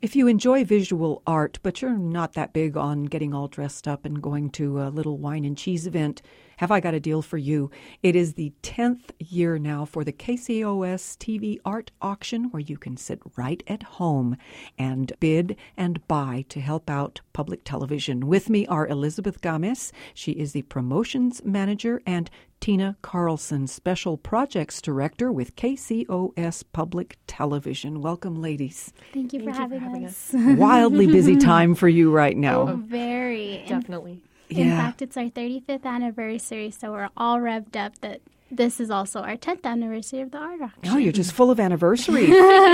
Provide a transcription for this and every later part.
If you enjoy visual art, but you're not that big on getting all dressed up and going to a little wine and cheese event, have I got a deal for you. It is the 10th year now for the KCOS TV Art Auction, where you can sit right at home and bid and buy to help out public television. With me are Elizabeth Games. She is the promotions manager, and Tina Carlson, Special Projects Director with KCOS Public Television. Welcome, ladies. Thank you for having us. Wildly busy time for you right now. Oh, very. Definitely. In fact, it's our 35th anniversary, so we're all revved up that this is also our 10th anniversary of the art auction. Oh, you're just full of anniversary.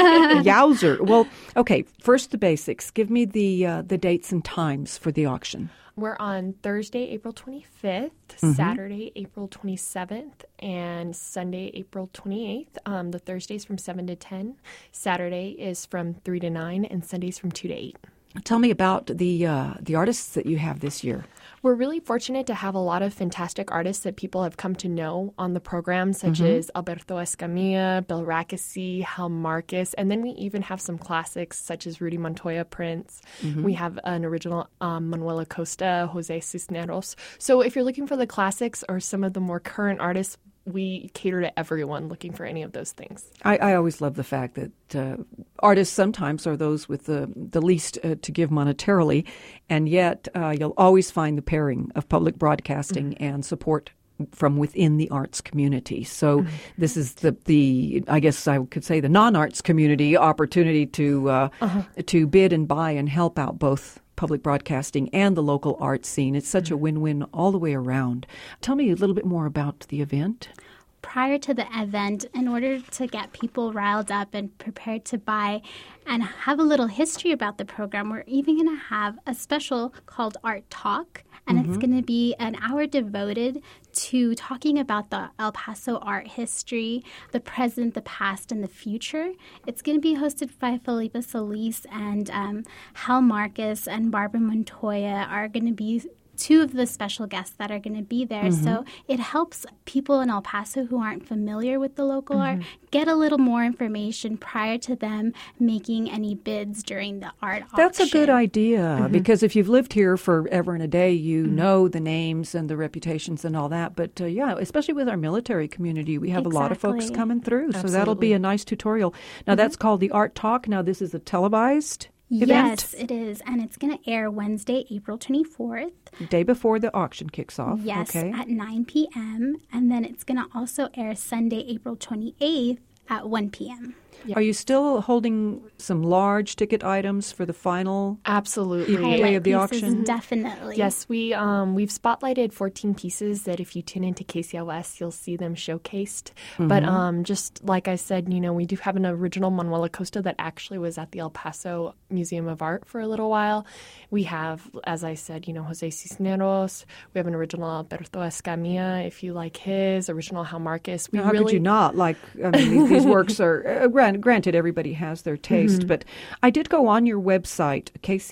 Yowzer. Well, okay, first the basics. Give me the dates and times for the auction. We're on Thursday, April 25th, Saturday, April 27th, and Sunday, April 28th. The Thursday's from 7 to 10. Saturday is from 3 to 9, and Sunday's from 2 to 8. Tell me about the artists that you have this year. We're really fortunate to have a lot of fantastic artists that people have come to know on the program, such as Alberto Escamilla, Bill Rackesee, Hal Marcus, and then we even have some classics such as Rudy Montoya Prince. We have an original Manuel Acosta, Jose Cisneros. So if you're looking for the classics or some of the more current artists, we cater to everyone looking for any of those things. I always love the fact that artists sometimes are those with the least to give monetarily, and yet you'll always find the pairing of public broadcasting and support from within the arts community. So this is the I guess I could say the non-arts community opportunity to bid and buy and help out both public broadcasting and the local art scene. It's such a win-win all the way around. Tell me a little bit more about the event. Prior to the event, in order to get people riled up and prepared to buy and have a little history about the program, we're even going to have a special called Art Talk, and it's going to be an hour devoted to talking about the El Paso art history, the present, the past, and the future. It's going to be hosted by Felipe Solis, and Hal Marcus and Barbara Montoya are going to be two of the special guests that are going to be there. So it helps people in El Paso who aren't familiar with the local art get a little more information prior to them making any bids during the art auction. That's a good idea, because if you've lived here forever and a day, you know the names and the reputations and all that. But especially with our military community, we have a lot of folks coming through. Absolutely. So that'll be a nice tutorial. Now, that's called the Art Talk. Now, this is a televised event? Yes, it is. And it's going to air Wednesday, April 24th. Day before the auction kicks off. Yes, okay. at 9 p.m. And then it's going to also air Sunday, April 28th at 1 p.m. Are you still holding some large ticket items for the final Absolutely. day of the Highlight pieces, auction? Definitely. Yes, we've spotlighted 14 pieces that if you tune into KCOS, you'll see them showcased. But just like I said, we do have an original Manuel Acosta that actually was at the El Paso Museum of Art for a little while. We have, as I said, Jose Cisneros. We have an original Alberto Escamilla, if you like his, original Hal Marcus. How could you not? These works are... Granted, everybody has their taste, but I did go on your website,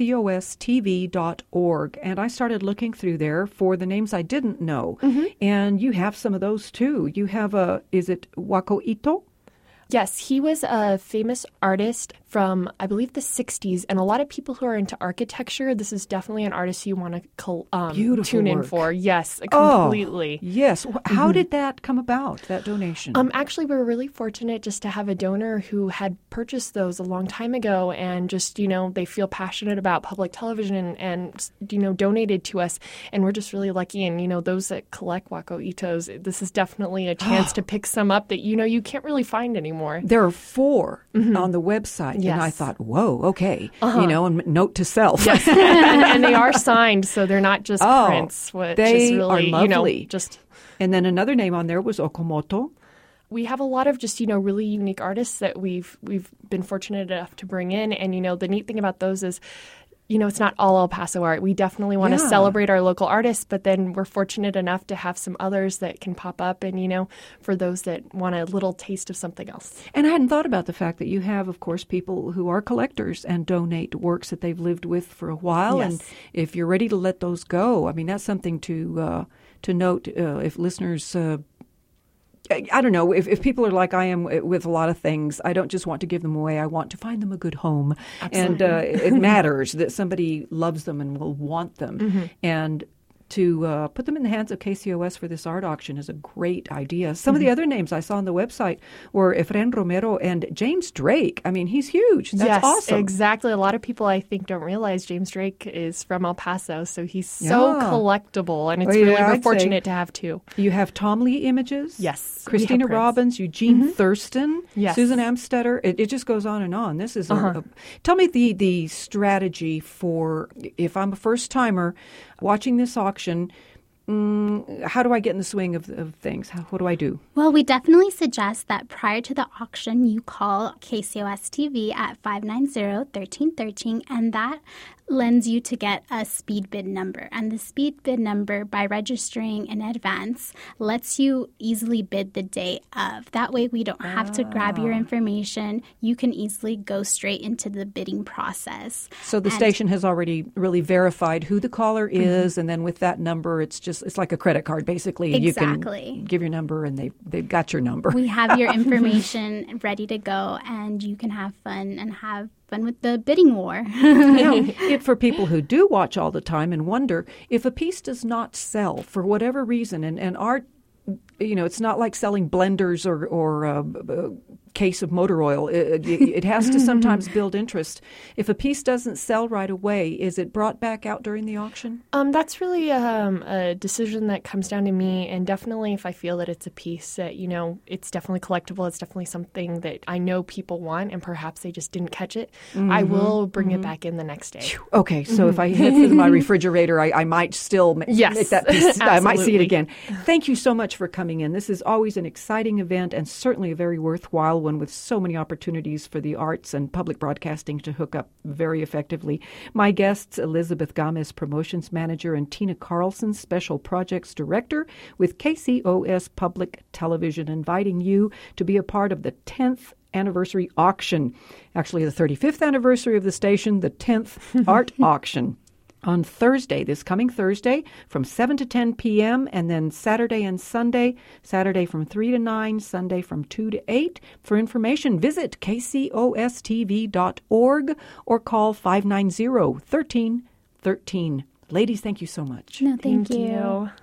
kcostv.org, and I started looking through there for the names I didn't know. And you have some of those, too. You have is it Wako Ito? Yes, he was a famous artist from, I believe, the 60s. And a lot of people who are into architecture, this is definitely an artist you want to tune in for. Yes, completely. Oh, yes. How did that come about, that donation? Actually, we were really fortunate just to have a donor who had purchased those a long time ago and just, they feel passionate about public television and donated to us. And we're just really lucky. And, those that collect Wako Itos, this is definitely a chance to pick some up that, you can't really find anymore. There are 4 on the website, and I thought, whoa, okay, and note to self. Yes, and they are signed, so they're not just prints. Which they is really, are lovely. Just. And then another name on there was Okamoto. We have a lot of just, really unique artists that we've been fortunate enough to bring in, and the neat thing about those is, it's not all El Paso art. We definitely want to celebrate our local artists, but then we're fortunate enough to have some others that can pop up and, for those that want a little taste of something else. And I hadn't thought about the fact that you have, of course, people who are collectors and donate works that they've lived with for a while. Yes. And if you're ready to let those go, that's something to note if listeners I don't know, if people are like I am with a lot of things, I don't just want to give them away. I want to find them a good home. Absolutely. And it matters that somebody loves them and will want them. And to put them in the hands of KCOS for this art auction is a great idea. Some of the other names I saw on the website were Efren Romero and James Drake. I mean, he's huge. That's awesome. Exactly. A lot of people, I think, don't realize James Drake is from El Paso, so he's so collectible, and it's we're fortunate to have two. You have Tom Lee images. Yes. Christina Robbins, Eugene Thurston, Yes. Susan Amstetter. It just goes on and on. This is tell me the strategy for if I'm a first-timer watching this auction, how do I get in the swing of things? What do I do? Well, we definitely suggest that prior to the auction, you call KCOS TV at 590-1313, and that lends you to get a speed bid number. And the speed bid number, by registering in advance, lets you easily bid the day of. That way we don't have to grab your information. You can easily go straight into the bidding process. So the station has already really verified who the caller is, and then with that number, it's like a credit card, basically. Exactly. You can give your number, and they've got your number. We have your information ready to go, and you can have fun with the bidding war. For people who do watch all the time and wonder if a piece does not sell for whatever reason, and art, it's not like selling blenders or a case of motor oil. It has to sometimes build interest. If a piece doesn't sell right away, is it brought back out during the auction? That's really a decision that comes down to me, and definitely if I feel that it's a piece that, it's definitely collectible, it's definitely something that I know people want, and perhaps they just didn't catch it, I will bring it back in the next day. Okay, so if I head for my refrigerator, I might still make that piece. I might see it again. Thank you so much for coming in. This is always an exciting event and certainly a very worthwhile one with so many opportunities for the arts and public broadcasting to hook up very effectively. My guests, Elizabeth Gomez, Promotions Manager, and Tina Carlson, Special Projects Director with KCOS Public Television, inviting you to be a part of the 10th anniversary auction. Actually, the 35th anniversary of the station, the 10th art auction. On Thursday, this coming Thursday, from 7 to 10 p.m., and then Saturday and Sunday, Saturday from 3 to 9, Sunday from 2 to 8. For information, visit kcostv.org or call 590-1313. Ladies, thank you so much. No, thank you.